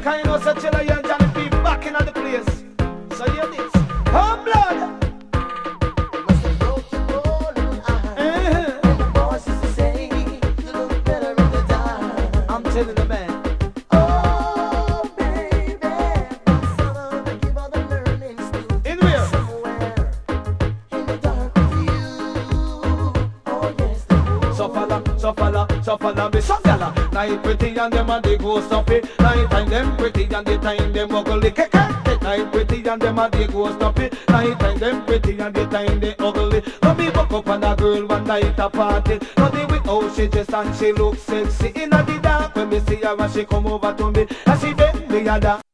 Cause you know such a lion Johnny P back in the place. So hear this. Oh blood. I'm telling the man. Oh baby, son, I give all the learning still In where? somewhere in the dark with you. Oh yes, the So follow me, some gala. Night pretty and them and they go stuffy. Night time them pretty and the time them ugly. Night pretty and them and they go stuffy. Night time them pretty and the time they ugly. Come me buck up on a girl one night a party. Now the way how she dress and she look sexy. In the dark when me see her and she come over to me and she bend me a down.